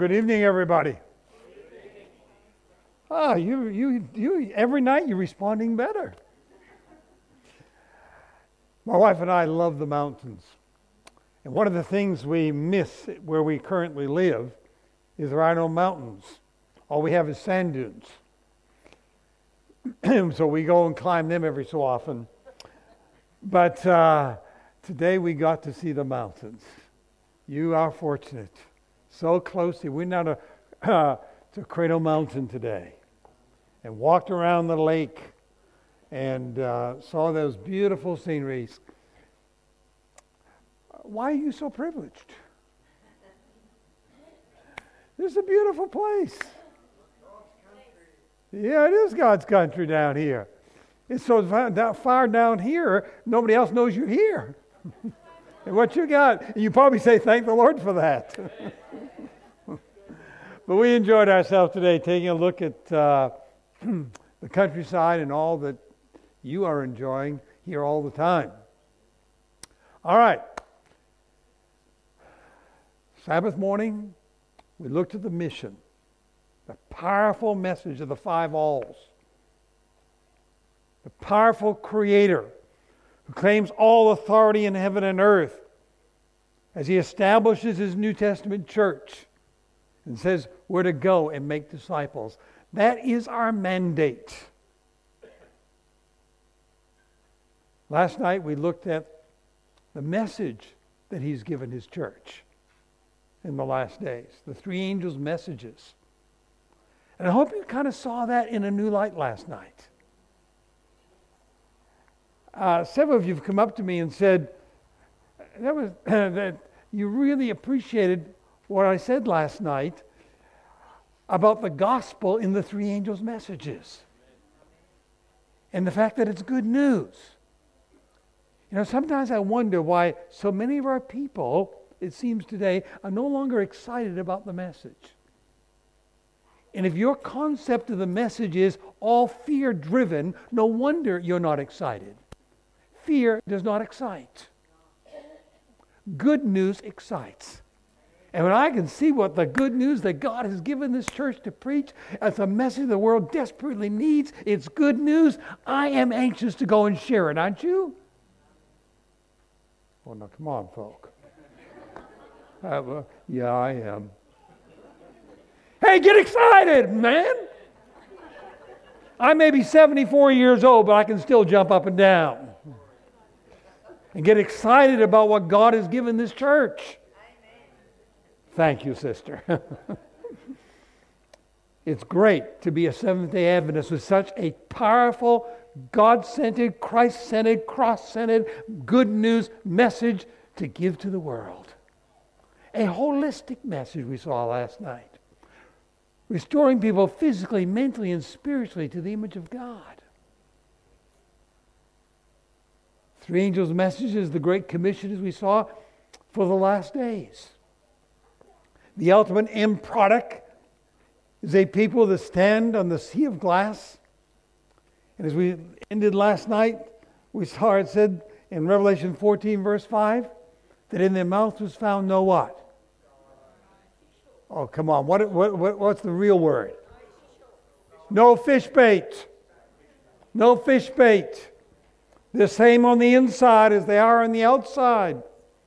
Good evening, everybody. You every night you're responding better. My wife and I love the mountains. And one of the things we miss where we currently live is there are no mountains. All we have is sand dunes. So we go and climb them every so often. But today we got to see the mountains. You are fortunate. So close. We went down to Cradle Mountain today and walked around the lake and saw those beautiful sceneries. Why are you so privileged? This is a beautiful place. Yeah, it is God's country down here. It's so far down here, nobody else knows you're here. And what you got, you probably say, thank the Lord for that. But we enjoyed ourselves today taking a look at the countryside and all that you are enjoying here all the time. All right. Sabbath morning, we looked at the mission, the powerful message of the 5 alls, the powerful Creator who claims all authority in heaven and earth as He establishes His New Testament church and says we're to go and make disciples. That is our mandate. Last night we looked at the message that He's given His church in the last days, the 3 angels' messages. And I hope you kind of saw that in a new light last night. Several of you have come up to me and said that you really appreciated what I said last night about the gospel in the 3 angels' messages and the fact that it's good news. You know, sometimes I wonder why so many of our people, it seems today, are no longer excited about the message. And if your concept of the message is all fear-driven, no wonder you're not excited. Fear does not excite. Good news excites. And when I can see what the good news that God has given this church to preach as a message the world desperately needs, it's good news, I am anxious to go and share it, aren't you? Well, now, come on, folk. Yeah, I am. Hey, get excited, man! I may be 74 years old, but I can still jump up and down and get excited about what God has given this church. Thank you, sister. It's great to be a Seventh-day Adventist with such a powerful, God-centered, Christ-centered, cross-centered, good news message to give to the world. A holistic message we saw last night. Restoring people physically, mentally, and spiritually to the image of God. 3 angels' messages, the Great Commission as we saw for the last days. The ultimate end product is a people that stand on the sea of glass. And as we ended last night, we saw it said in Revelation 14 verse 5 that in their mouth was found no what? Oh, come on. What's the real word? No fish bait. No fish bait. The same on the inside as they are on the outside.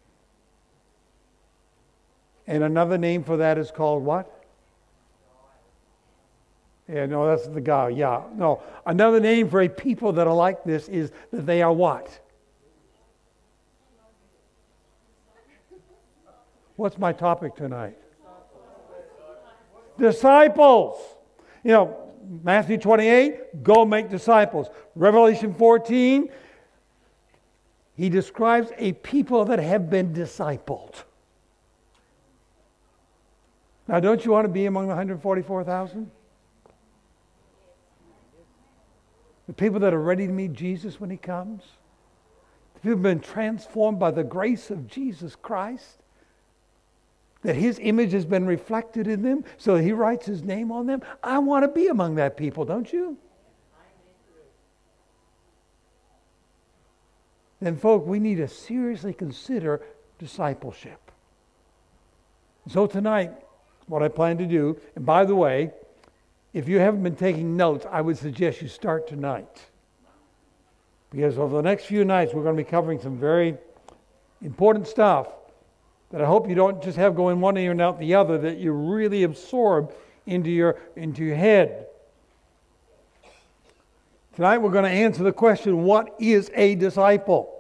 And another name for that is called what? Yeah, no, that's the guy. Yeah, no. Another name for a people that are like this is that they are what? What's my topic tonight? Disciples. You know, Matthew 28, go make disciples. Revelation 14, he describes a people that have been discipled. Now, don't you want to be among the 144,000? The people that are ready to meet Jesus when He comes? The people who have been transformed by the grace of Jesus Christ? That His image has been reflected in them so that He writes His name on them? I want to be among that people, don't you? Then, folk, we need to seriously consider discipleship. So tonight, what I plan to do. And by the way, if you haven't been taking notes, I would suggest you start tonight. Because over the next few nights, we're going to be covering some very important stuff that I hope you don't just have going one ear and out the other, that you really absorb into your head. Tonight we're going to answer the question, what is a disciple?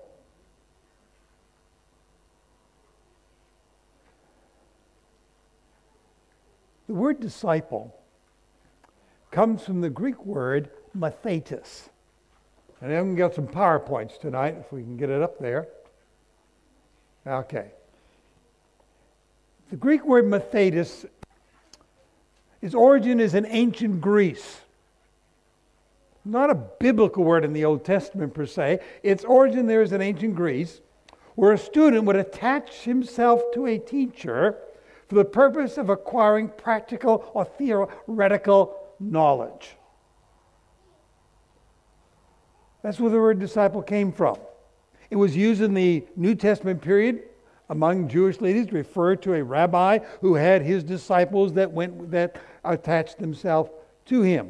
The word disciple comes from the Greek word mathetes. And I'm going to get some PowerPoints tonight, if we can get it up there. Okay. The Greek word mathetes, its origin is in ancient Greece. Not a biblical word in the Old Testament per se. Its origin there is in ancient Greece, where a student would attach himself to a teacher for the purpose of acquiring practical or theoretical knowledge. That's where the word disciple came from. It was used in the New Testament period among Jewish leaders to refer to a rabbi who had his disciples that attached themselves to him.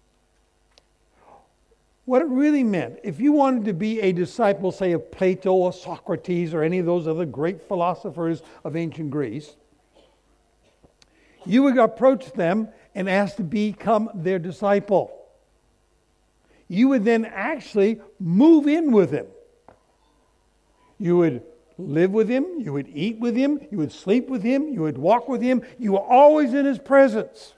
What it really meant, if you wanted to be a disciple, say, of Plato or Socrates or any of those other great philosophers of ancient Greece, you would approach them and ask to become their disciple. You would then actually move in with him. You would live with him, you would eat with him, you would sleep with him, you would walk with him. You were always in his presence.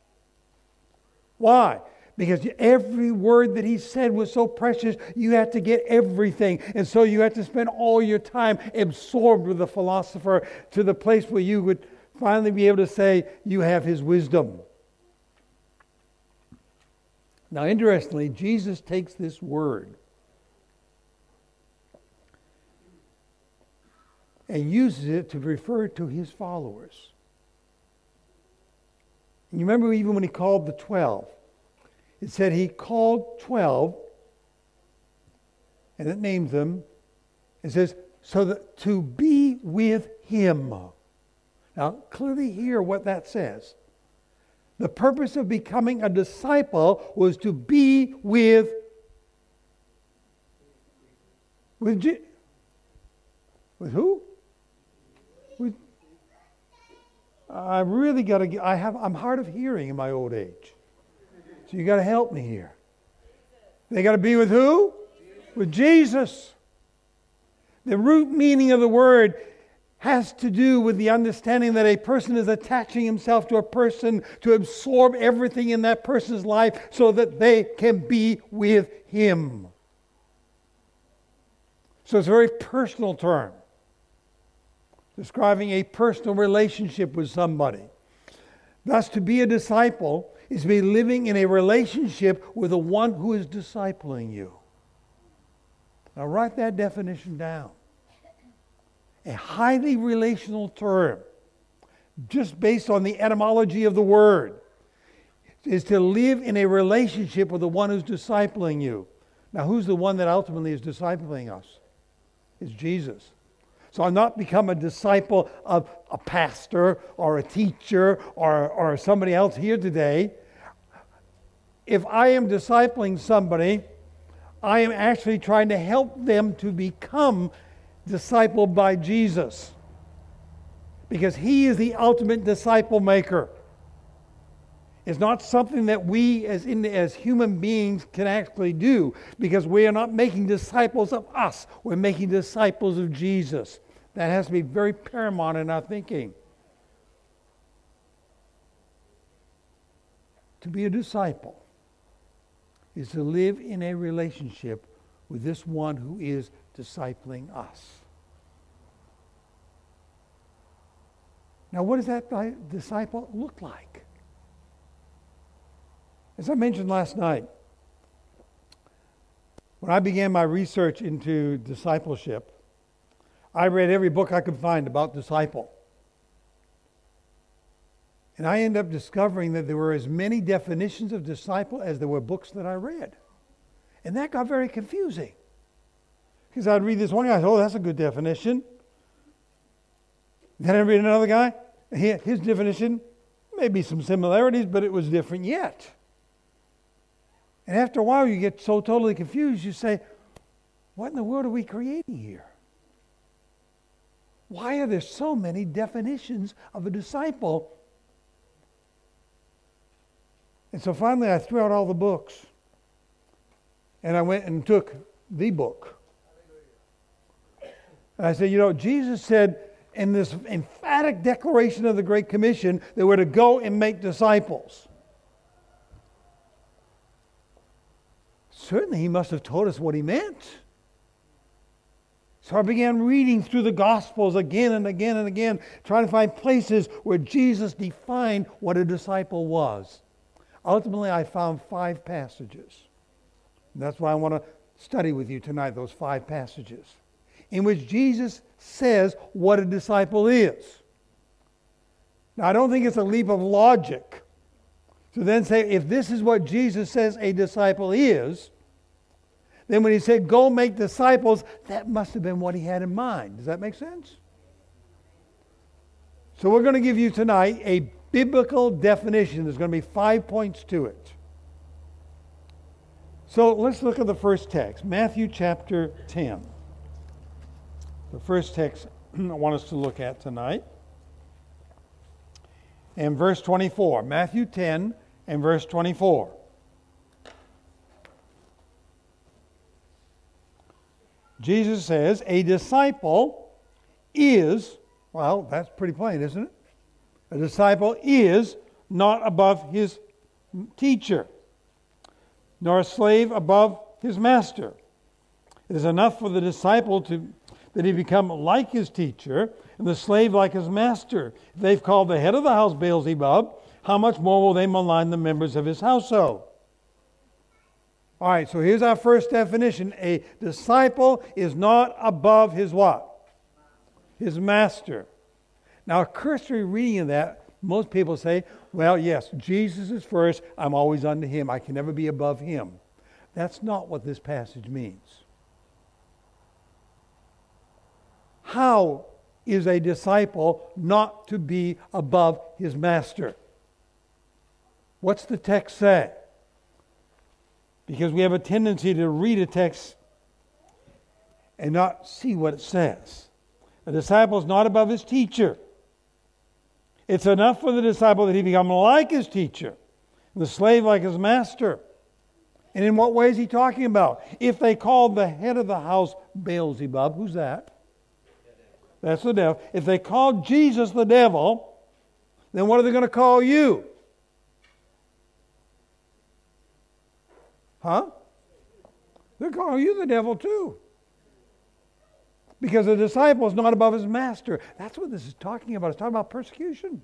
Why? Because every word that he said was so precious, you had to get everything. And so you had to spend all your time absorbed with the philosopher to the place where you would finally be able to say, you have his wisdom. Now, interestingly, Jesus takes this word and uses it to refer to his followers. And you remember even when he called the 12, it said he called 12, and it names them. It says, so that to be with him. Now, clearly hear what that says. The purpose of becoming a disciple was to be with who? I really got to. I'm hard of hearing in my old age, so you got to help me here. They got to be with who? With Jesus. The root meaning of the word has to do with the understanding that a person is attaching himself to a person to absorb everything in that person's life so that they can be with him. So it's a very personal term, describing a personal relationship with somebody. Thus, to be a disciple is to be living in a relationship with the one who is discipling you. Now write that definition down. A highly relational term, just based on the etymology of the word, is to live in a relationship with the one who's discipling you. Now, who's the one that ultimately is discipling us? It's Jesus. So I'm not become a disciple of a pastor or a teacher or somebody else here today. If I am discipling somebody, I am actually trying to help them to become discipled by Jesus, because he is the ultimate disciple maker. It's not something that we as human beings can actually do, because we are not making disciples of us. We're making disciples of Jesus. That has to be very paramount in our thinking. To be a disciple is to live in a relationship with this one who is discipling us. Now, what does that disciple look like? As I mentioned last night, when I began my research into discipleship, I read every book I could find about disciple. And I ended up discovering that there were as many definitions of disciple as there were books that I read. And that got very confusing. Because I'd read this one guy, oh, that's a good definition. Then I'd read another guy, his definition, may be some similarities, but it was different yet. And after a while, you get so totally confused, you say, what in the world are we creating here? Why are there so many definitions of a disciple? And so finally, I threw out all the books. And I went and took the book. And I said, Jesus said in this emphatic declaration of the Great Commission that we're to go and make disciples. Certainly, he must have told us what he meant. So I began reading through the Gospels again and again and again, trying to find places where Jesus defined what a disciple was. Ultimately, I found 5 passages. And that's why I want to study with you tonight, those 5 passages, in which Jesus says what a disciple is. Now, I don't think it's a leap of logic to then say, if this is what Jesus says a disciple is, then when he said, go make disciples, that must have been what he had in mind. Does that make sense? So we're going to give you tonight a biblical definition. There's going to be 5 points to it. So let's look at the first text, Matthew chapter 10. The first text I want us to look at tonight. And verse 24, Matthew 10 and verse 24. Jesus says, a disciple is, well, that's pretty plain, isn't it? A disciple is not above his teacher, nor a slave above his master. It is enough for the disciple that he become like his teacher, and the slave like his master. If they've called the head of the house Beelzebub, how much more will they malign the members of his household? All right, so here's our first definition. A disciple is not above his what? His master. Now, a cursory reading of that, most people say, well, yes, Jesus is first. I'm always under him. I can never be above him. That's not what this passage means. How is a disciple not to be above his master? What's the text say? Because we have a tendency to read a text and not see what it says. A disciple is not above his teacher. It's enough for the disciple that he become like his teacher, and the slave like his master. And in what way is he talking about? If they called the head of the house Beelzebub, who's that? That's the devil. If they called Jesus the devil, then what are they going to call you? Huh? They're calling you the devil too. Because the disciple is not above his master. That's what this is talking about. It's talking about persecution.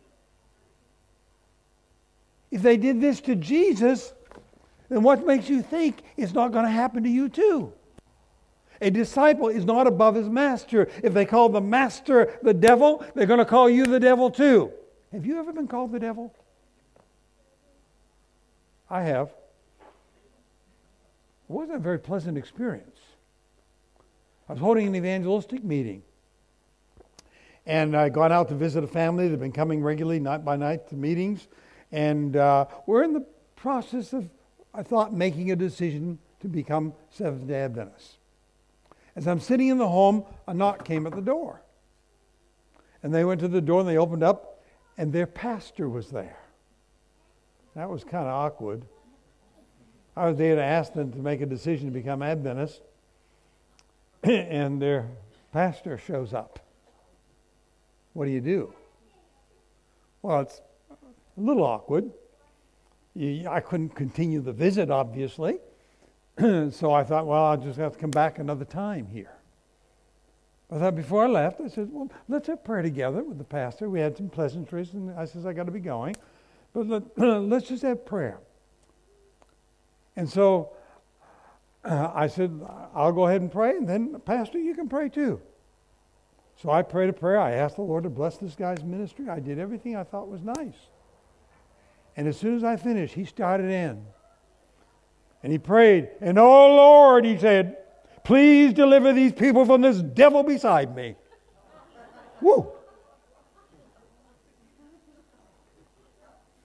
If they did this to Jesus, then what makes you think it's not going to happen to you too? A disciple is not above his master. If they call the master the devil, they're going to call you the devil too. Have you ever been called the devil? I have. It wasn't a very pleasant experience. I was holding an evangelistic meeting. And I'd gone out to visit a family that had been coming regularly, night by night, to meetings. And we're in the process of, I thought, making a decision to become Seventh-day Adventists. As I'm sitting in the home, a knock came at the door. And they went to the door and they opened up, and their pastor was there. That was kind of awkward. I was there to ask them to make a decision to become Adventists, and their pastor shows up. What do you do? Well, it's a little awkward. I couldn't continue the visit, obviously. So I thought, well, I'll just have to come back another time here. I thought before I left, I said, well, let's have prayer together with the pastor. We had some pleasantries, and I said, I got to be going. But let's just have prayer. And so I said, I'll go ahead and pray, and then, Pastor, you can pray too. So I prayed a prayer. I asked the Lord to bless this guy's ministry. I did everything I thought was nice. And as soon as I finished, he started in. And he prayed, and oh Lord, he said, please deliver these people from this devil beside me. Woo!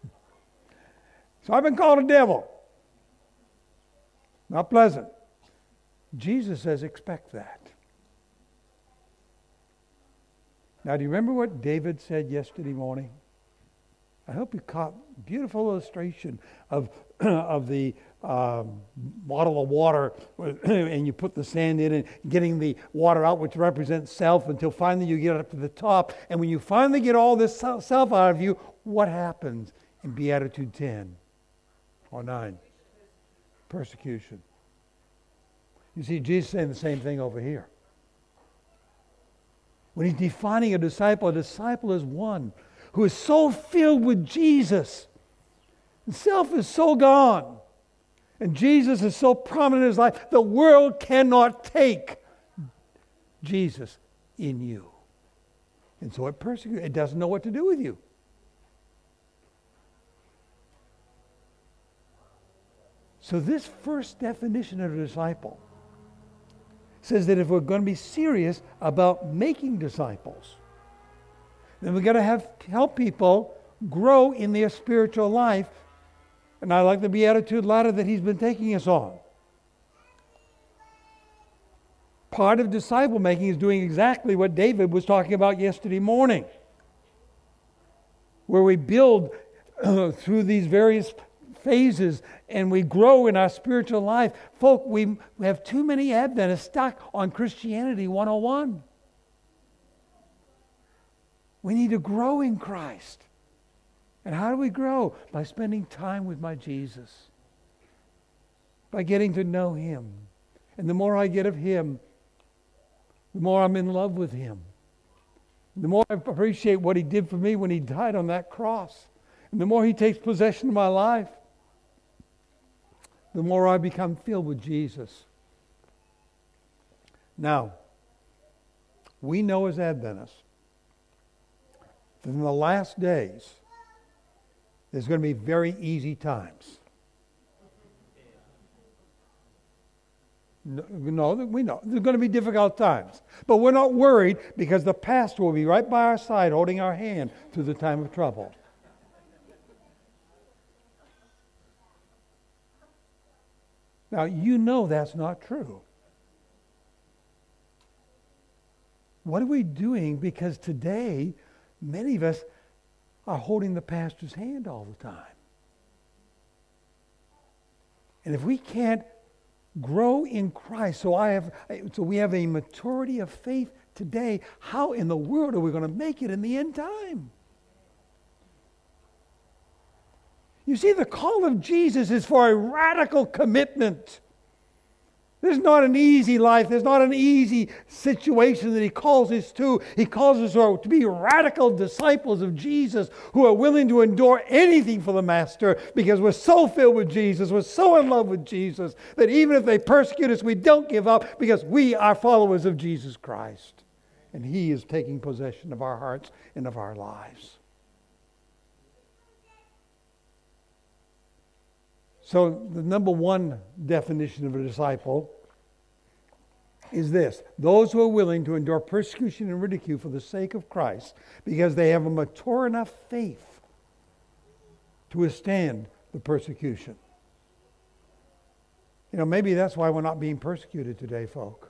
So I've been called a devil. Not pleasant. Jesus says, expect that. Now, do you remember what David said yesterday morning? I hope you caught a beautiful illustration of the bottle of water, and you put the sand in and getting the water out, which represents self, until finally you get up to the top. And when you finally get all this self out of you, what happens in Beatitude 10 or 9? Persecution. You see, Jesus is saying the same thing over here. When he's defining a disciple is one who is so filled with Jesus. And self is so gone. And Jesus is so prominent in his life, the world cannot take Jesus in you. And so it persecutes. It doesn't know what to do with you. So this first definition of a disciple says that if we're going to be serious about making disciples, then we've got to help people grow in their spiritual life. And I like the Beatitude ladder that he's been taking us on. Part of disciple making is doing exactly what David was talking about yesterday morning, where we build through these various phases and we grow in our spiritual life. Folk, we have too many Adventists stuck on Christianity 101. We need to grow in Christ. And how do we grow? By spending time with my Jesus. By getting to know him. And the more I get of him, the more I'm in love with him. The more I appreciate what he did for me when he died on that cross. And the more he takes possession of my life, the more I become filled with Jesus. Now, we know as Adventists that in the last days, there's going to be very easy times. No, we know. There's going to be difficult times. But we're not worried because the pastor will be right by our side holding our hand through the time of trouble. Now, you know that's not true. What are we doing? Because today, many of us are holding the pastor's hand all the time. And if we can't grow in Christ, so we have a maturity of faith today, how in the world are we going to make it in the end time? You see, the call of Jesus is for a radical commitment. There's not an easy life. There's not an easy situation that he calls us to. He calls us to be radical disciples of Jesus who are willing to endure anything for the Master because we're so filled with Jesus, we're so in love with Jesus that even if they persecute us, we don't give up because we are followers of Jesus Christ. And he is taking possession of our hearts and of our lives. So the number one definition of a disciple is this: those who are willing to endure persecution and ridicule for the sake of Christ because they have a mature enough faith to withstand the persecution. You know, maybe that's why we're not being persecuted today, folk.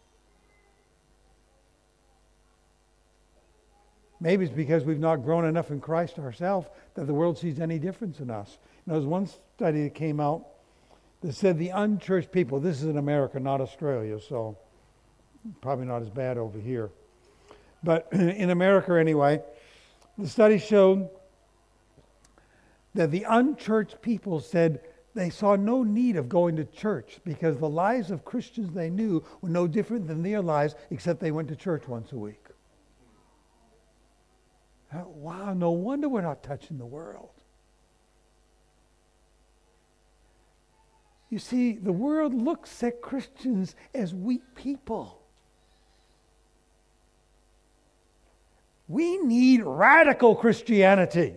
Maybe it's because we've not grown enough in Christ ourselves that the world sees any difference in us. There was one study that came out that said the unchurched people, this is in America, not Australia, so probably not as bad over here. But in America anyway, the study showed that the unchurched people said they saw no need of going to church because the lives of Christians they knew were no different than their lives except they went to church once a week. Wow, no wonder we're not touching the world. You see, the world looks at Christians as weak people. We need radical Christianity.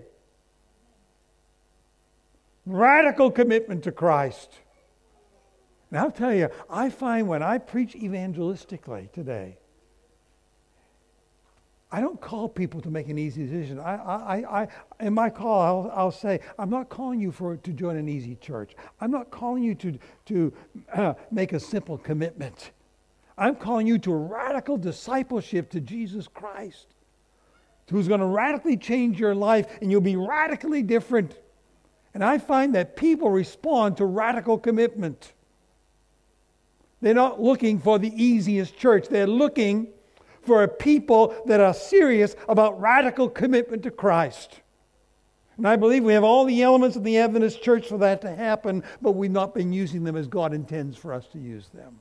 Radical commitment to Christ. And I'll tell you, I find when I preach evangelistically today, I don't call people to make an easy decision. In my call, I'll say, I'm not calling you to join an easy church. I'm not calling you to make a simple commitment. I'm calling you to a radical discipleship to Jesus Christ, who's going to radically change your life, and you'll be radically different. And I find that people respond to radical commitment. They're not looking for the easiest church. They're looking for a people that are serious about radical commitment to Christ. And I believe we have all the elements of the Adventist church for that to happen, but we've not been using them as God intends for us to use them.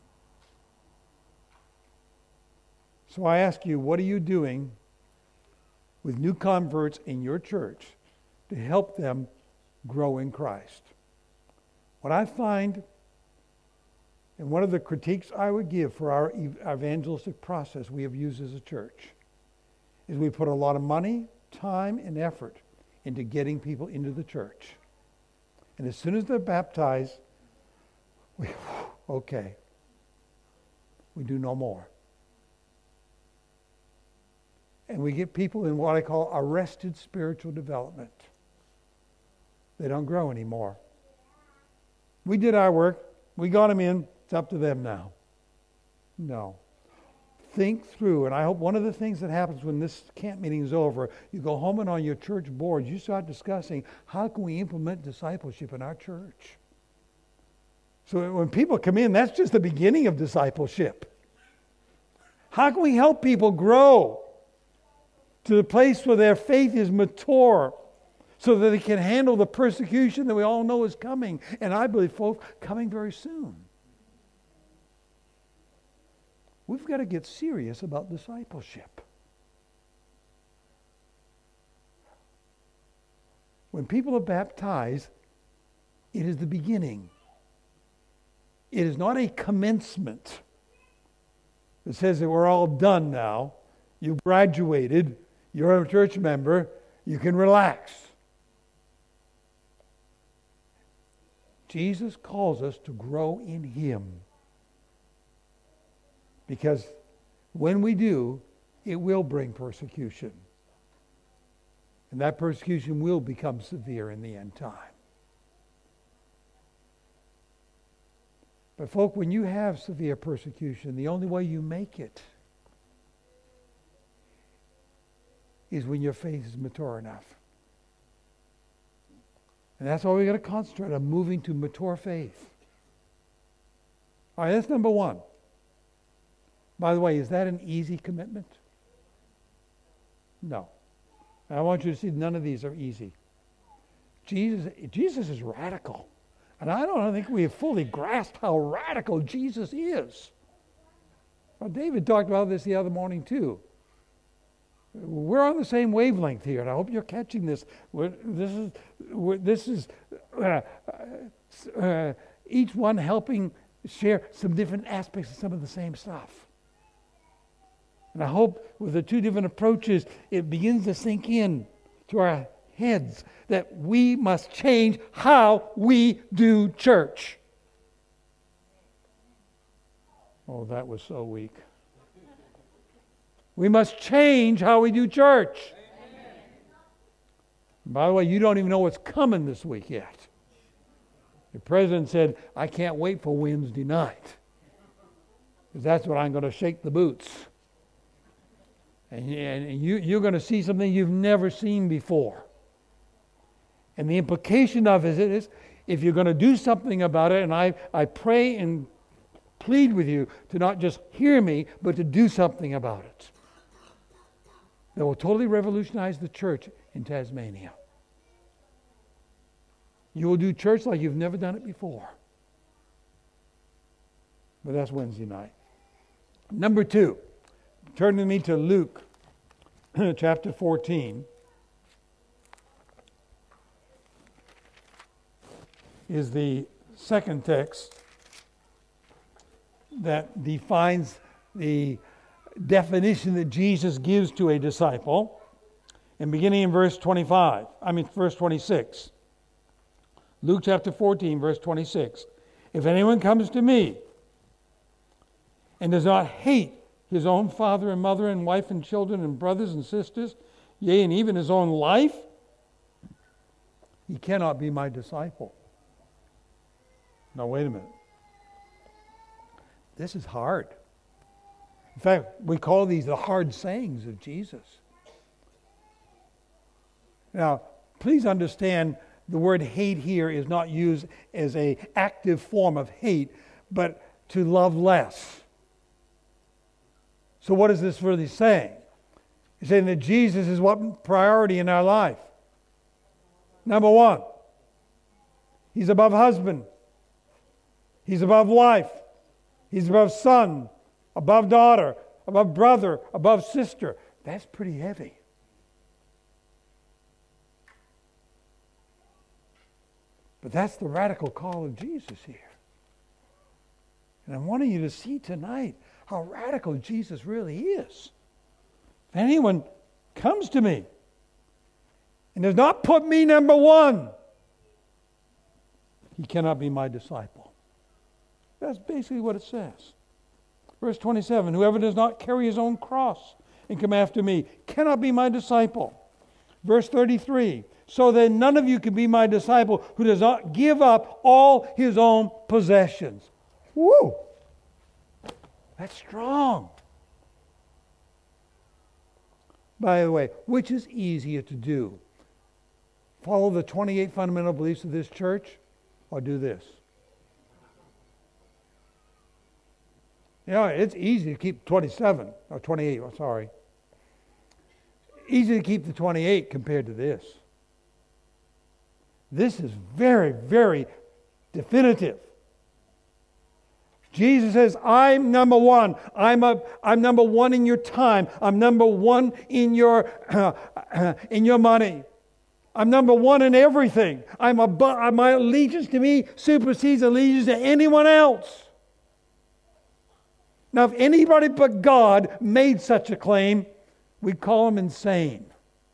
So I ask you, what are you doing with new converts in your church to help them grow in Christ? What I find, and one of the critiques I would give for our evangelistic process we have used as a church, is we put a lot of money, time, and effort into getting people into the church. And as soon as they're baptized, we do no more. And we get people in what I call arrested spiritual development. They don't grow anymore. We did our work. We got them in. It's up to them now. No. Think through. And I hope one of the things that happens when this camp meeting is over, you go home and on your church board, you start discussing how can we implement discipleship in our church. So when people come in, that's just the beginning of discipleship. How can we help people grow to the place where their faith is mature, so that they can handle the persecution that we all know is coming, and I believe, folks, coming very soon. We've got to get serious about discipleship. When people are baptized, it is the beginning. It is not a commencement that says that we're all done now. You graduated. You're a church member. You can relax. Jesus calls us to grow in Him. Because when we do, it will bring persecution. And that persecution will become severe in the end time. But folk, when you have severe persecution, the only way you make it is when your faith is mature enough. And that's why we've got to concentrate on moving to mature faith. All right, that's number one. By the way, is that an easy commitment? No. I want you to see none of these are easy. Jesus is radical. And I don't think we have fully grasped how radical Jesus is. Well, David talked about this the other morning too. We're on the same wavelength here, and I hope you're catching this. This is each one helping share some different aspects of some of the same stuff. And I hope with the two different approaches, it begins to sink in to our heads that we must change how we do church. Oh, that was so weak. We must change how we do church. By the way, you don't even know what's coming this week yet. The president said, I can't wait for Wednesday night, because that's when I'm going to shake the boots. And you're going to see something you've never seen before. And the implication of it is, if you're going to do something about it, and I pray and plead with you to not just hear me, but to do something about it, that will totally revolutionize the church in Tasmania. You will do church like you've never done it before. But that's Wednesday night. Number 2, turn with me to Luke chapter 14. Is the second text that defines the definition that Jesus gives to a disciple. And beginning in verse 26. Luke chapter 14, verse 26. If anyone comes to me and does not hate his own father and mother and wife and children and brothers and sisters, yea, and even his own life, he cannot be my disciple. Now, wait a minute. This is hard. In fact, we call these the hard sayings of Jesus. Now, please understand the word hate here is not used as an active form of hate, but to love less. So what is this really saying? It's saying that Jesus is what priority in our life? Number one, he's above husband. He's above wife. He's above son, above daughter, above brother, above sister. That's pretty heavy. But that's the radical call of Jesus here. And I'm wanting you to see tonight how radical Jesus really is. If anyone comes to me and does not put me number one, he cannot be my disciple. That's basically what it says. Verse 27, whoever does not carry his own cross and come after me cannot be my disciple. Verse 33, so then none of you can be my disciple who does not give up all his own possessions. Woo! That's strong. By the way, which is easier to do? Follow the 28 fundamental beliefs of this church or do this? You know, it's easy to keep 27, or 28, sorry. Easy to keep the 28 compared to this. This is very, very definitive. Jesus says, I'm number one. I'm number one in your time. I'm number one in your money. I'm number one in everything. My allegiance to me supersedes allegiance to anyone else. Now, if anybody but God made such a claim, we'd call him insane.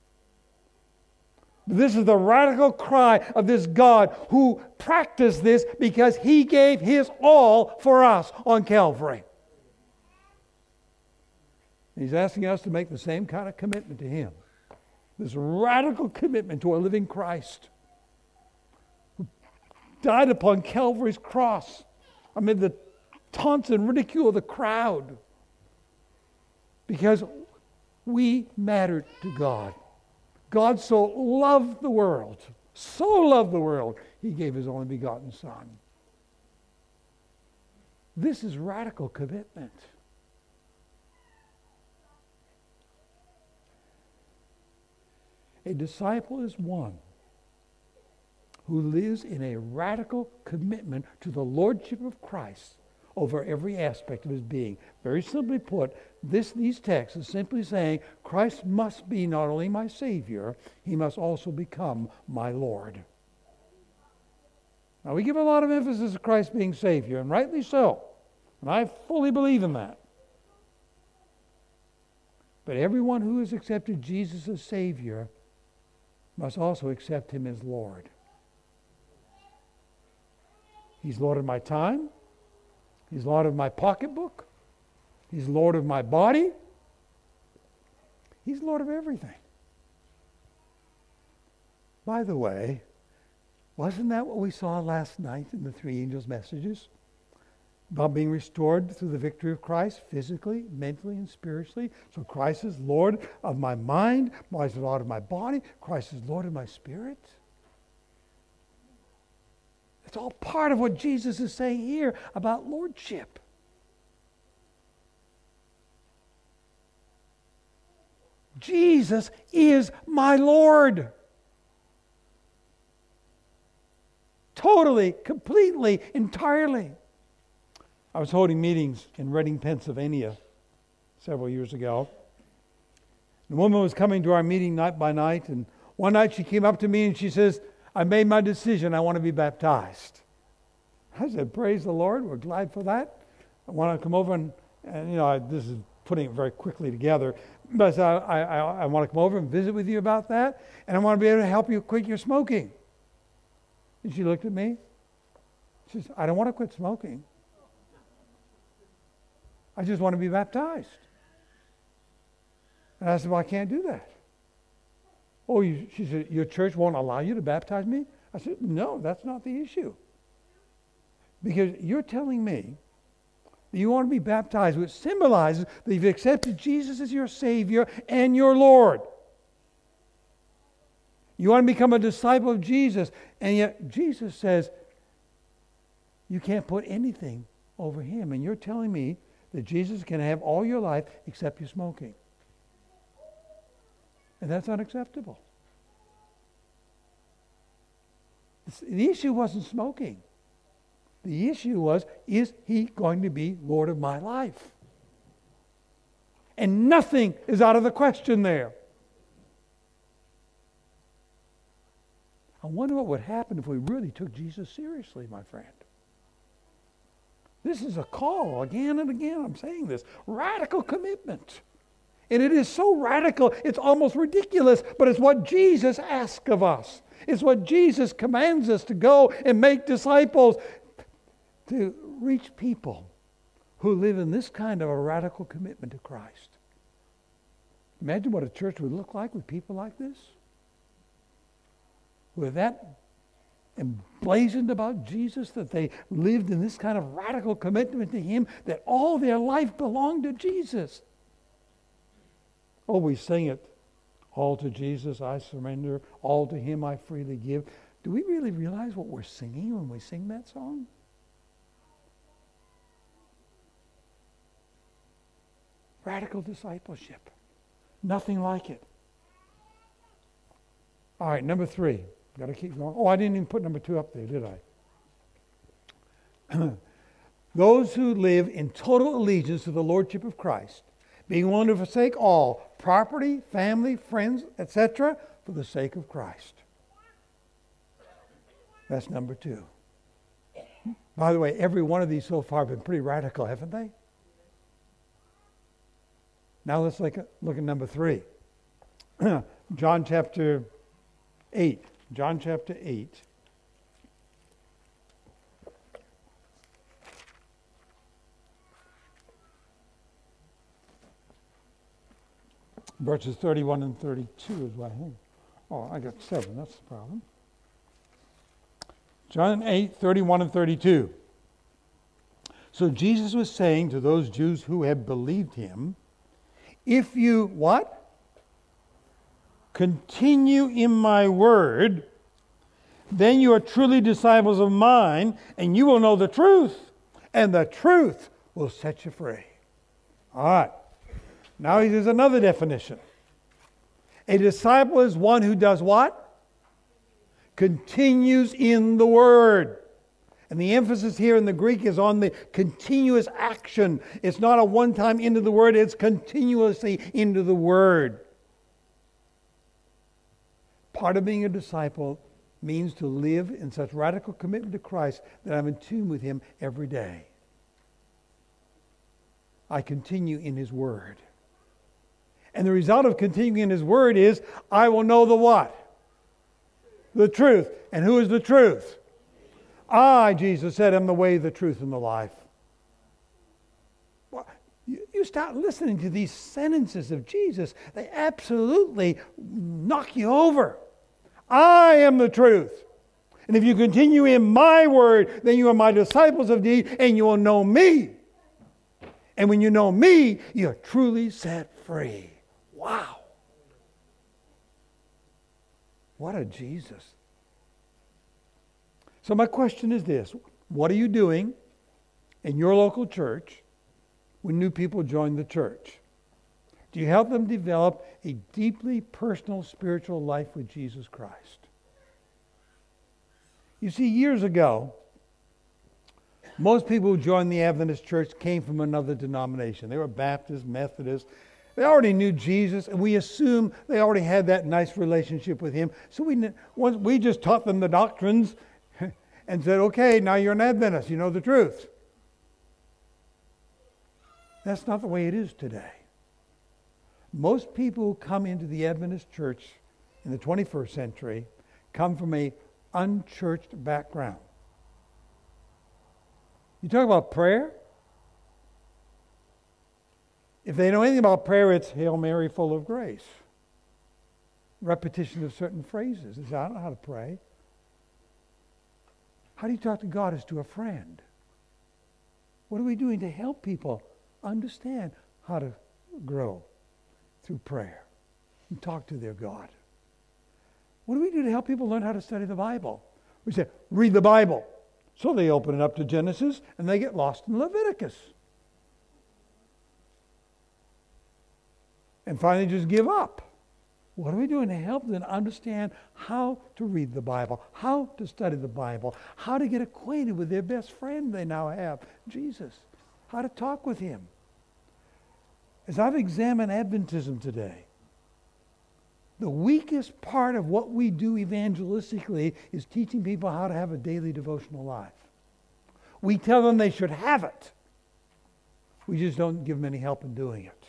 This is the radical cry of this God who practiced this because he gave his all for us on Calvary. He's asking us to make the same kind of commitment to him. This radical commitment to a living Christ who died upon Calvary's cross amid the taunts and ridicule of the crowd because we mattered to God. God so loved the world, he gave his only begotten Son. This is radical commitment. A disciple is one who lives in a radical commitment to the lordship of Christ over every aspect of his being. Very simply put, these texts are simply saying Christ must be not only my Savior, he must also become my Lord. Now, we give a lot of emphasis to Christ being Savior, and rightly so. And I fully believe in that. But everyone who has accepted Jesus as Savior must also accept him as Lord. He's Lord of my time. He's Lord of my pocketbook. He's Lord of my body. He's Lord of everything. By the way, wasn't that what we saw last night in the three angels' messages? About being restored through the victory of Christ, physically, mentally, and spiritually. So Christ is Lord of my mind. Christ is Lord of my body. Christ is Lord of my spirit. It's all part of what Jesus is saying here about lordship. Jesus is my Lord. Totally, completely, entirely. I was holding meetings in Reading, Pennsylvania several years ago. The woman was coming to our meeting night by night, and one night she came up to me and she says, I made my decision. I want to be baptized. I said, praise the Lord. We're glad for that. I want to come over and this is putting it very quickly together. But I want to come over and visit with you about that. And I want to be able to help you quit your smoking. And she looked at me. She says, I don't want to quit smoking. I just want to be baptized. And I said, well, I can't do that. Oh, she said, your church won't allow you to baptize me? I said, no, that's not the issue. Because you're telling me that you want to be baptized, which symbolizes that you've accepted Jesus as your Savior and your Lord. You want to become a disciple of Jesus, and yet Jesus says you can't put anything over Him. And you're telling me that Jesus can have all your life except your smoking. And that's unacceptable. The issue wasn't smoking. The issue was, is He going to be Lord of my life? And nothing is out of the question there. I wonder what would happen if we really took Jesus seriously, my friend. This is a call, again and again, I'm saying this, radical commitment. And it is so radical, it's almost ridiculous, but it's what Jesus asks of us. It's what Jesus commands us to go and make disciples, to reach people who live in this kind of a radical commitment to Christ. Imagine what a church would look like with people like this. With that emblazoned about Jesus, that they lived in this kind of radical commitment to Him, that all their life belonged to Jesus. Oh, we sing it. All to Jesus I surrender, all to Him I freely give. Do we really realize what we're singing when we sing that song? Radical discipleship. Nothing like it. All right, number 3. Got to keep going. Oh, I didn't even put number 2 up there, did I? Those who live in total allegiance to the Lordship of Christ, being willing to forsake all, property, family, friends, etc., for the sake of Christ. That's number 2. By the way, every one of these so far have been pretty radical, haven't they? Now let's look at number 3. John chapter 8. John chapter 8. Verses 31 and 32 is what I think. Oh, I got 7. That's the problem. John 8, 31 and 32. So Jesus was saying to those Jews who had believed Him, if you, what? Continue in my word, then you are truly disciples of mine, and you will know the truth, and the truth will set you free. All right. Now here's another definition. A disciple is one who does what? Continues in the Word. And the emphasis here in the Greek is on the continuous action. It's not a one-time into the Word, it's continuously into the Word. Part of being a disciple means to live in such radical commitment to Christ that I'm in tune with Him every day. I continue in His Word. And the result of continuing in His Word is I will know the what? The truth. And who is the truth? I, Jesus said, am the way, the truth, and the life. Well, you start listening to these sentences of Jesus, they absolutely knock you over. I am the truth. And if you continue in my word, then you are my disciples indeed, and you will know me. And when you know me, you're truly set free. Wow. What a Jesus. So my question is this. What are you doing in your local church when new people join the church? Do you help them develop a deeply personal spiritual life with Jesus Christ? You see, years ago, most people who joined the Adventist church came from another denomination. They were Baptist, Methodist. They already knew Jesus, and we assumed they already had that nice relationship with Him. So we just taught them the doctrines and said, okay, now you're an Adventist. You know the truth. That's not the way it is today. Most people who come into the Adventist church in the 21st century come from an unchurched background. You talk about prayer? If they know anything about prayer, it's Hail Mary, full of grace. Repetition of certain phrases. They say, I don't know how to pray. How do you talk to God as to a friend? What are we doing to help people understand how to grow through prayer and talk to their God? What do we do to help people learn how to study the Bible? We say, read the Bible. So they open it up to Genesis and they get lost in Leviticus. And finally just give up. What are we doing to help them understand how to read the Bible, how to study the Bible, how to get acquainted with their best friend they now have, Jesus, how to talk with him? As I've examined Adventism today, the weakest part of what we do evangelistically is teaching people how to have a daily devotional life. We tell them they should have it. We just don't give them any help in doing it.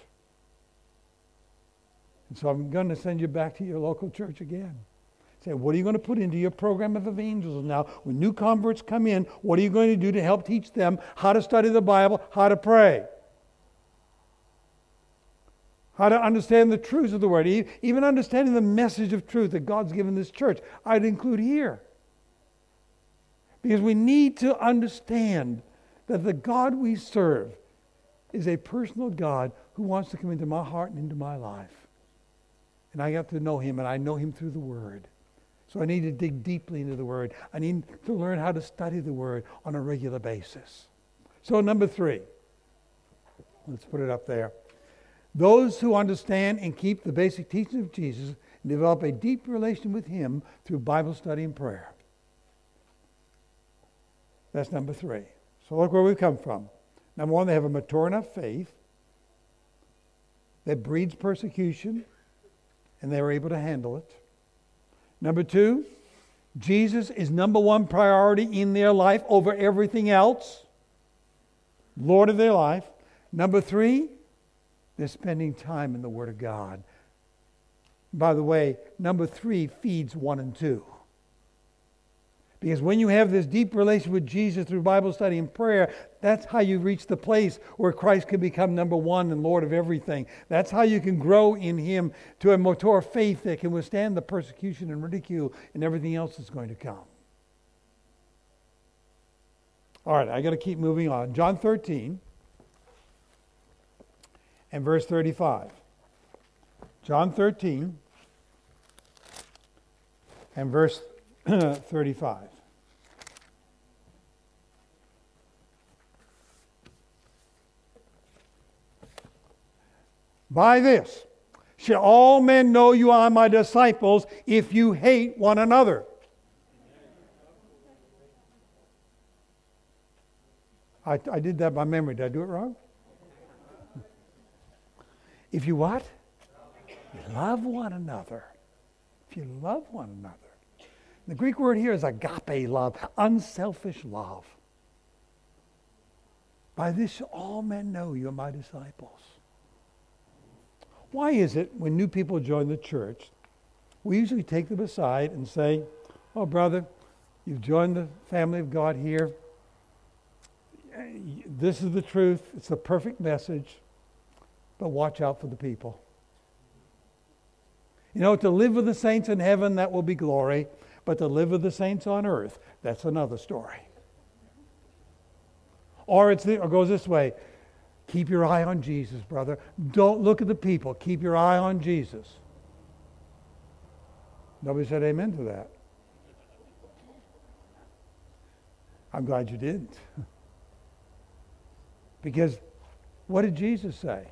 And so I'm going to send you back to your local church again. Say, what are you going to put into your program of evangelism now? When new converts come in, what are you going to do to help teach them how to study the Bible, how to pray? How to understand the truths of the Word, even understanding the message of truth that God's given this church. I'd include here. Because we need to understand that the God we serve is a personal God who wants to come into my heart and into my life. And I got to know him, and I know him through the Word. So I need to dig deeply into the Word. I need to learn how to study the Word on a regular basis. So number 3. Let's put it up there. Those who understand and keep the basic teachings of Jesus and develop a deep relation with him through Bible study and prayer. That's number 3. So look where we've come from. Number 1, they have a mature enough faith that breeds persecution, and they were able to handle it. Number 2, Jesus is number 1 priority in their life over everything else. Lord of their life. Number 3, they're spending time in the Word of God. By the way, number 3 feeds 1 and 2. Because when you have this deep relation with Jesus through Bible study and prayer, that's how you reach the place where Christ can become number 1 and Lord of everything. That's how you can grow in him to a mature faith that can withstand the persecution and ridicule and everything else that's going to come. All right, I got to keep moving on. John 13 and verse 35. John 13 and verse 35. By this shall all men know you are my disciples if you hate one another. I did that by memory. Did I do it wrong? If you what? You love one another. If you love one another. The Greek word here is agape love, unselfish love. By this shall all men know you are my disciples. Why is it when new people join the church, we usually take them aside and say, oh, brother, you've joined the family of God here. This is the truth. It's the perfect message. But watch out for the people. You know, to live with the saints in heaven, that will be glory. But to live with the saints on earth, that's another story. Or it goes this way. Keep your eye on Jesus, brother. Don't look at the people. Keep your eye on Jesus. Nobody said amen to that. I'm glad you didn't. Because what did Jesus say?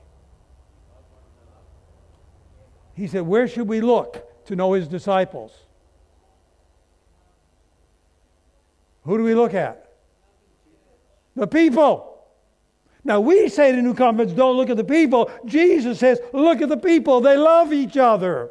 He said, where should we look to know his disciples? Who do we look at? The people. Now we say to new converts, don't look at the people. Jesus says, look at the people. They love each other.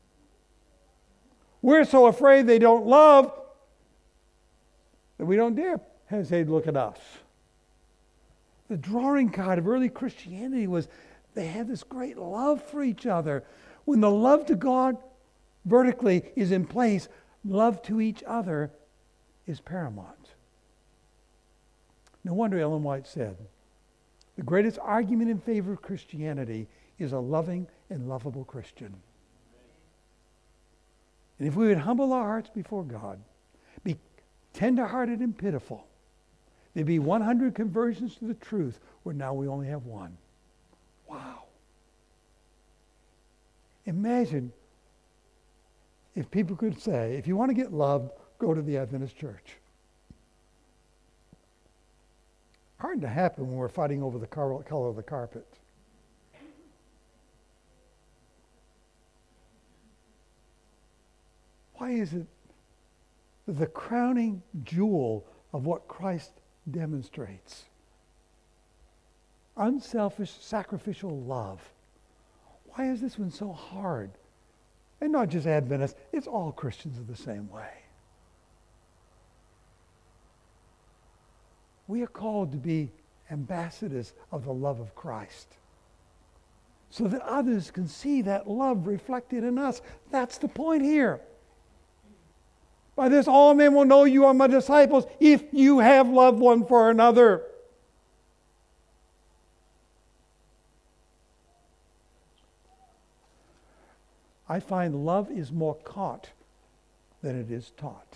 We're so afraid they don't love that we don't dare hesitate to look at us. The drawing card of early Christianity was they had this great love for each other. When the love to God vertically is in place, love to each other is paramount. No wonder Ellen White said, The greatest argument in favor of Christianity is a loving and lovable Christian. And if we would humble our hearts before God, be tender-hearted and pitiful, there'd be 100 conversions to the truth where now we only have one. Wow. Imagine if people could say, if you want to get loved, go to the Adventist church. Hard to happen when we're fighting over the color of the carpet. Why is it that the crowning jewel of what Christ demonstrates, unselfish, sacrificial love, why is this one so hard? And not just Adventists, it's all Christians are the same way. We are called to be ambassadors of the love of Christ so that others can see that love reflected in us. That's the point here. By this all men will know you are my disciples if you have love one for another. I find love is more caught than it is taught.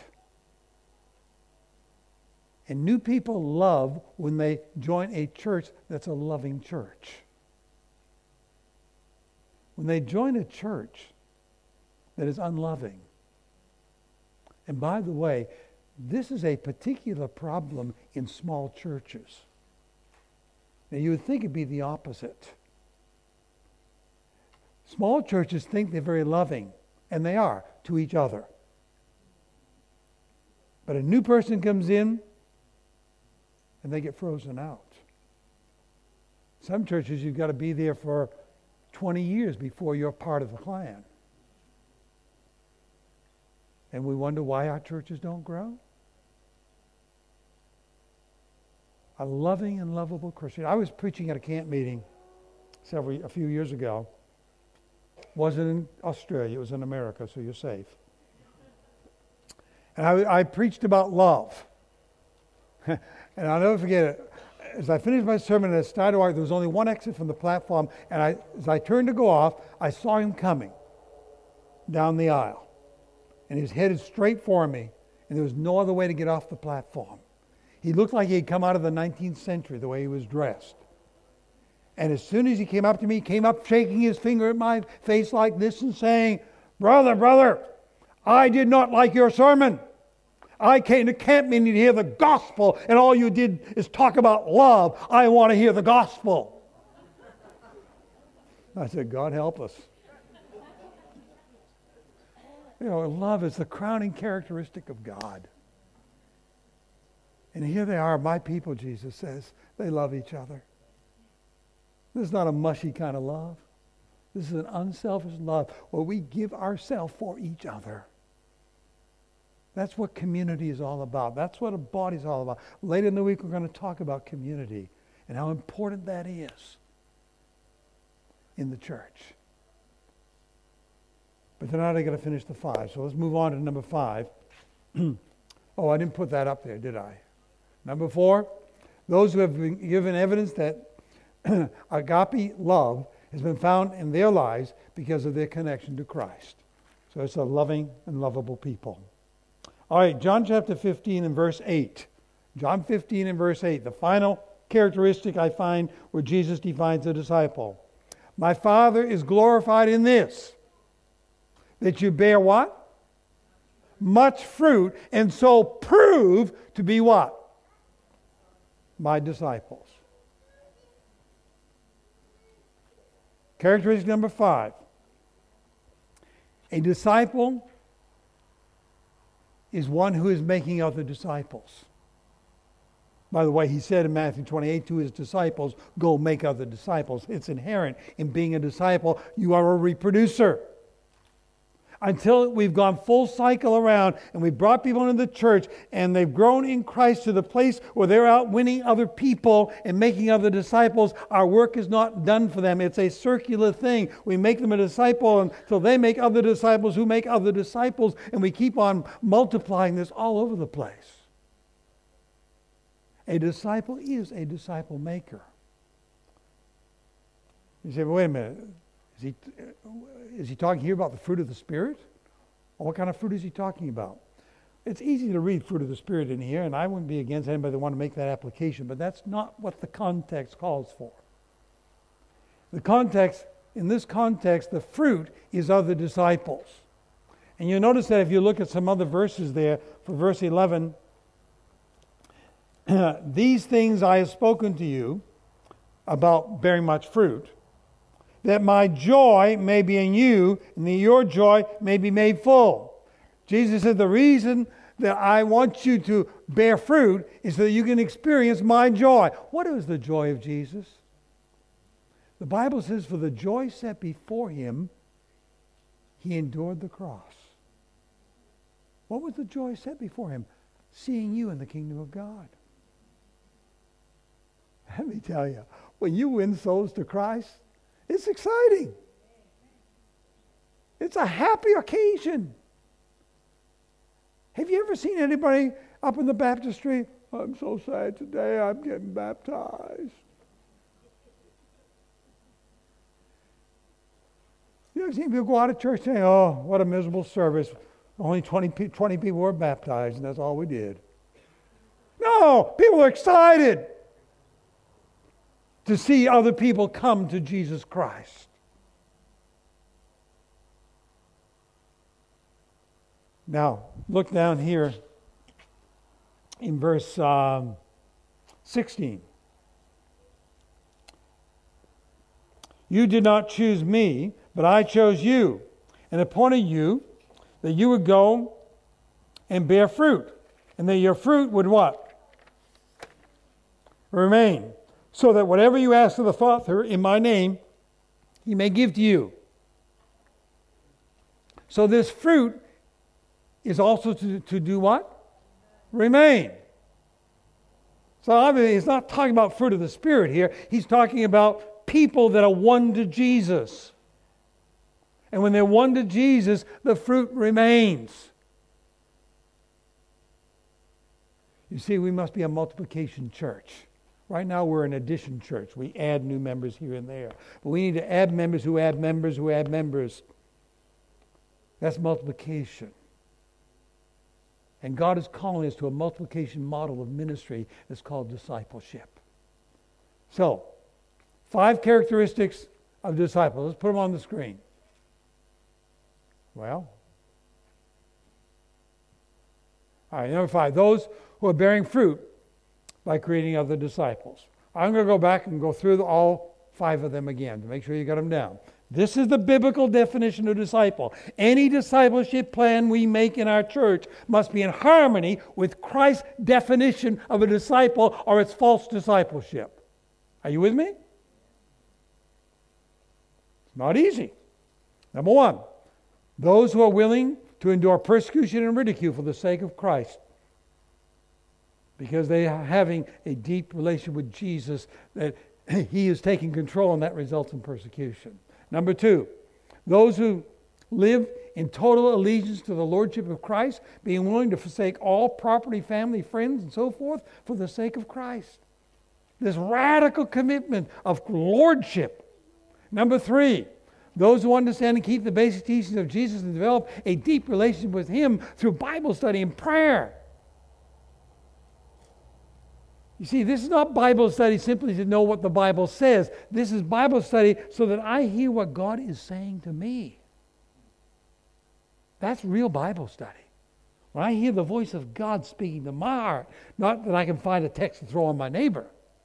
And new people love when they join a church that's a loving church. When they join a church that is unloving. And by the way, this is a particular problem in small churches. Now you would think it'd be the opposite. Small churches think they're very loving, and they are, to each other. But a new person comes in, and they get frozen out. Some churches, you've got to be there for 20 years before you're part of the clan. And we wonder why our churches don't grow. A loving and lovable Christian. I was preaching at a camp meeting a few years ago. It wasn't in Australia, it was in America, so you're safe. And I preached about love. And I'll never forget it. As I finished my sermon and I started to walk, there was only one exit from the platform, and as I turned to go off, I saw him coming down the aisle. And he was headed straight for me, and there was no other way to get off the platform. He looked like he had come out of the 19th century, the way he was dressed. And as soon as he came up to me, he came up shaking his finger at my face like this and saying, Brother, I did not like your sermon. I came to camp meeting to hear the gospel, and all you did is talk about love. I want to hear the gospel. I said, God help us. You know, love is the crowning characteristic of God. And here they are, my people, Jesus says. They love each other. This is not a mushy kind of love. This is an unselfish love where we give ourselves for each other. That's what community is all about. That's what a body is all about. Later in the week, we're going to talk about community and how important that is in the church. But tonight I got to finish the 5. So let's move on to number 5. Oh, I didn't put that up there, did I? Number 4, those who have been given evidence that agape love has been found in their lives because of their connection to Christ. So it's a loving and lovable people. All right, John chapter 15 and verse 8. John 15 and verse 8, the final characteristic I find where Jesus defines a disciple. My Father is glorified in this, that you bear what? Much fruit, and so prove to be what? My disciples. Characteristic number 5. A disciple is one who is making other disciples. By the way, he said in Matthew 28 to his disciples, go make other disciples. It's inherent in being a disciple. You are a reproducer. Until we've gone full cycle around and we've brought people into the church and they've grown in Christ to the place where they're out winning other people and making other disciples, our work is not done for them. It's a circular thing. We make them a disciple until they make other disciples who make other disciples, and we keep on multiplying this all over the place. A disciple is a disciple maker. You say, well, wait a minute. Is he talking here about the fruit of the Spirit? Or what kind of fruit is he talking about? It's easy to read fruit of the Spirit in here, and I wouldn't be against anybody that want to make that application, but that's not what the context calls for. In this context, the fruit is of the disciples. And you'll notice that if you look at some other verses there, for verse 11, these things I have spoken to you about bearing much fruit, that my joy may be in you, and that your joy may be made full. Jesus said, the reason that I want you to bear fruit is so that you can experience my joy. What is the joy of Jesus? The Bible says, for the joy set before him, he endured the cross. What was the joy set before him? Seeing you in the kingdom of God. Let me tell you, when you win souls to Christ, it's exciting. It's a happy occasion. Have you ever seen anybody up in the baptistry? I'm so sad today, I'm getting baptized. You ever seen people go out of church saying, oh, what a miserable service. Only 20 people were baptized, and that's all we did. No, people are excited to see other people come to Jesus Christ. Now, look down here in verse 16. You did not choose me, but I chose you and appointed you that you would go and bear fruit, and that your fruit would what? Remain, so that whatever you ask of the Father in my name, he may give to you. So this fruit is also to do what? Remain. So obviously he's not talking about fruit of the Spirit here. He's talking about people that are one to Jesus. And when they're one to Jesus, the fruit remains. You see, we must be a multiplication church. Right now we're an addition church. We add new members here and there. But we need to add members who add members who add members. That's multiplication. And God is calling us to a multiplication model of ministry that's called discipleship. So, 5 characteristics of disciples. Let's put them on the screen. Well, all right, number 5, those who are bearing fruit by creating other disciples. I'm going to go back and go through all 5 of them again to make sure you got them down. This is the biblical definition of disciple. Any discipleship plan we make in our church must be in harmony with Christ's definition of a disciple, or it's false discipleship. Are you with me? It's not easy. Number 1, those who are willing to endure persecution and ridicule for the sake of Christ, because they are having a deep relationship with Jesus, that he is taking control, and that results in persecution. Number 2, those who live in total allegiance to the Lordship of Christ, being willing to forsake all property, family, friends, and so forth for the sake of Christ. This radical commitment of Lordship. Number 3, those who understand and keep the basic teachings of Jesus and develop a deep relationship with him through Bible study and prayer. You see, this is not Bible study simply to know what the Bible says. This is Bible study so that I hear what God is saying to me. That's real Bible study. When I hear the voice of God speaking to my heart, not that I can find a text to throw on my neighbor.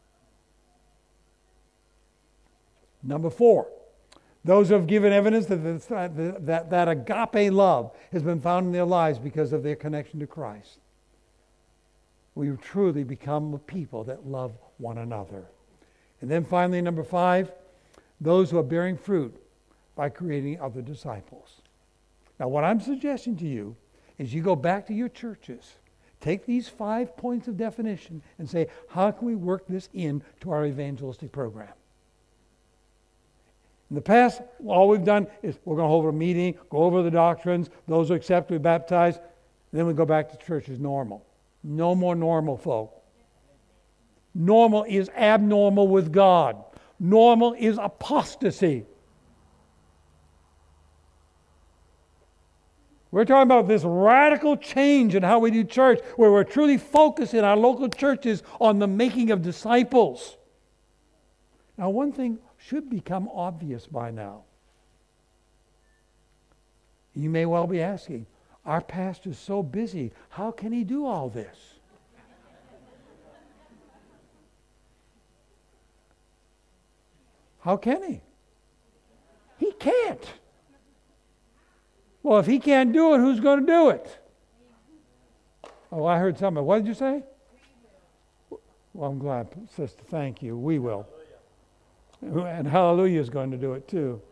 Number 4, those who have given evidence that agape love has been found in their lives because of their connection to Christ. We truly become a people that love one another. And then finally, number 5, those who are bearing fruit by creating other disciples. Now, what I'm suggesting to you is you go back to your churches, take these 5 points of definition and say, how can we work this into our evangelistic program? In the past, all we've done is we're going to hold a meeting, go over the doctrines, those who accept, we baptize, then we go back to church as normal. No more normal, folk. Normal is abnormal with God. normal is apostasy. We're talking about this radical change in how we do church, where we're truly focused in our local churches on the making of disciples. Now, one thing should become obvious by now. You may well be asking, our pastor's so busy, how can he do all this? How can he? He can't. Well, if he can't do it, who's going to do it? Oh, I heard something. What did you say? Well, I'm glad, sister. Thank you. We will. And Hallelujah is going to do it too.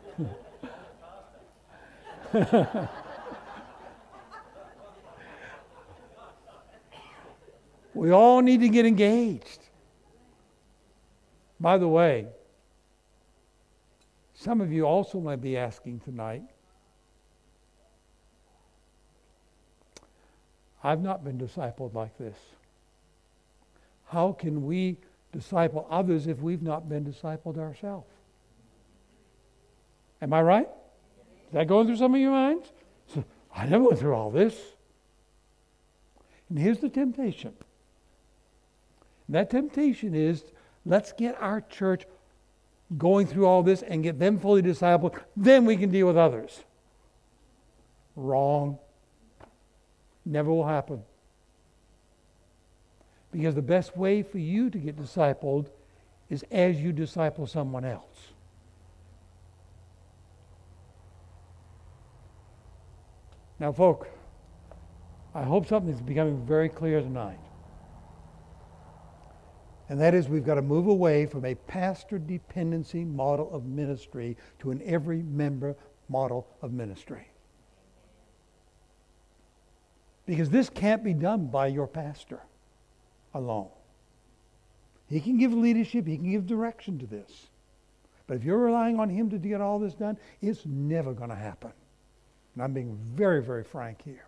We all need to get engaged. By the way, some of you also might be asking tonight, I've not been discipled like this. How can we disciple others if we've not been discipled ourselves? Am I right? Is that going through some of your minds? So, I never went through all this. And here's the temptation. And that temptation is, let's get our church going through all this and get them fully discipled, then we can deal with others. Wrong. Never will happen. Because the best way for you to get discipled is as you disciple someone else. Now, folk, I hope something's becoming very clear tonight. And that is, we've got to move away from a pastor dependency model of ministry to an every member model of ministry. Because this can't be done by your pastor alone. He can give leadership, he can give direction to this. But if you're relying on him to get all this done, it's never going to happen. And I'm being very, very frank here.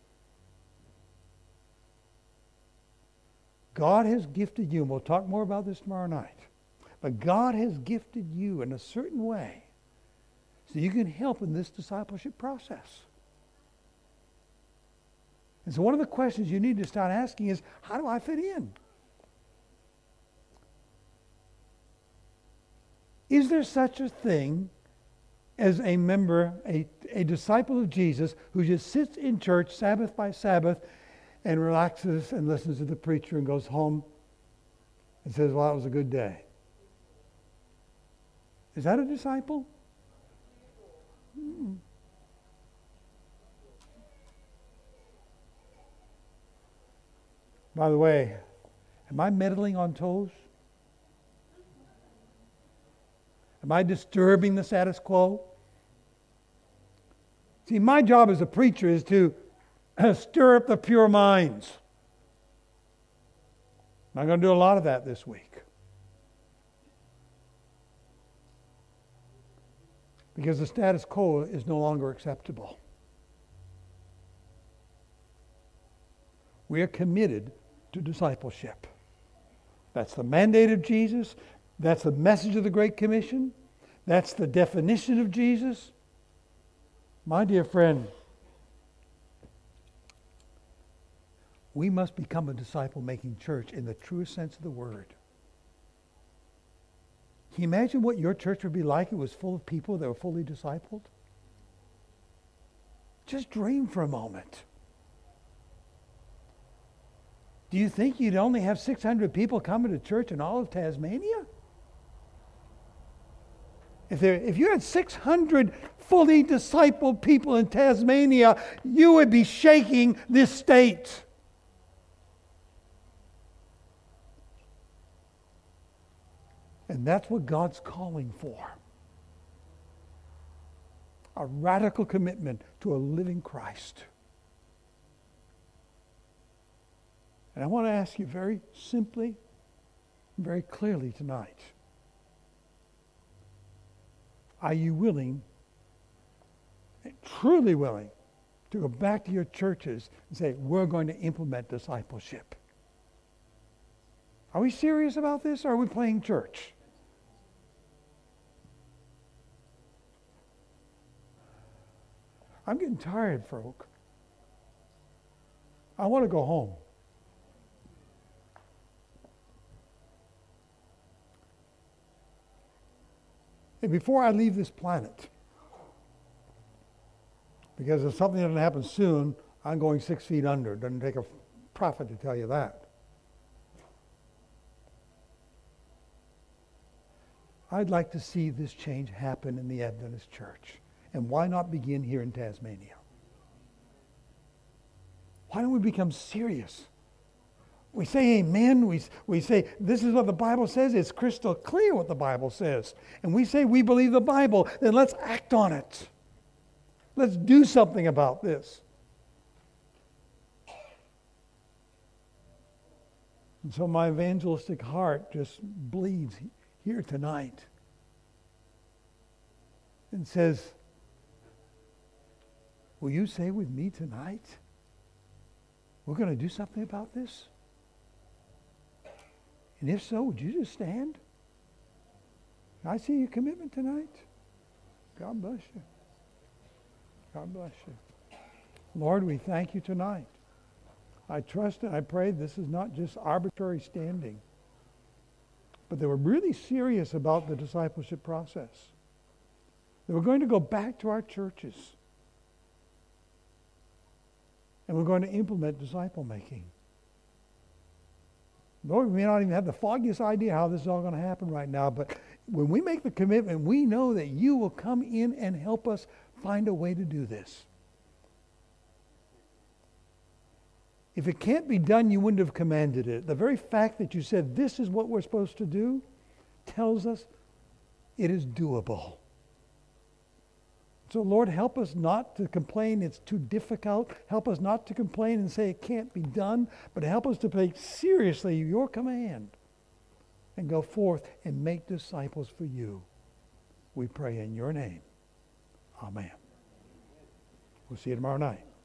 God has gifted you, and we'll talk more about this tomorrow night, but God has gifted you in a certain way so you can help in this discipleship process. And so one of the questions you need to start asking is, how do I fit in? Is there such a thing as a member, a disciple of Jesus who just sits in church Sabbath by Sabbath and relaxes and listens to the preacher and goes home and says, well, it was a good day? Is that a disciple? By the way, am I meddling on toes? Am I disturbing the status quo? See, my job as a preacher is to stir up the pure minds. I'm going to do a lot of that this week. Because the status quo is no longer acceptable. We are committed to discipleship. That's the mandate of Jesus. That's the message of the Great Commission. That's the definition of Jesus. My dear friend, we must become a disciple-making church in the truest sense of the word. Can you imagine what your church would be like if it was full of people that were fully discipled? Just dream for a moment. Do you think you'd only have 600 people coming to church in all of Tasmania? If you had 600 fully discipled people in Tasmania, you would be shaking this state. And that's what God's calling for. A radical commitment to a living Christ. And I want to ask you very simply, very clearly tonight. Are you willing, truly willing, to go back to your churches and say, we're going to implement discipleship? Are we serious about this, or are we playing church? I'm getting tired, folk. I want to go home. And before I leave this planet, because if something doesn't happen soon, I'm going 6 feet under. It doesn't take a prophet to tell you that. I'd like to see this change happen in the Adventist church. And why not begin here in Tasmania? Why don't we become serious? We say amen. We say this is what the Bible says. It's crystal clear what the Bible says. And we say we believe the Bible. Then let's act on it. Let's do something about this. And so my evangelistic heart just bleeds here tonight and says, will you say with me tonight, we're going to do something about this? And if so, would you just stand? I see your commitment tonight. God bless you. God bless you. Lord, we thank you tonight. I trust and I pray this is not just arbitrary standing, but they were really serious about the discipleship process. They were going to go back to our churches, and we're going to implement disciple making. Lord, we may not even have the foggiest idea how this is all going to happen right now, but when we make the commitment, we know that you will come in and help us find a way to do this. If it can't be done, you wouldn't have commanded it. The very fact that you said this is what we're supposed to do tells us it is doable. So Lord, help us not to complain it's too difficult. Help us not to complain and say it can't be done, but help us to take seriously your command and go forth and make disciples for you. We pray in your name. Amen. We'll see you tomorrow night.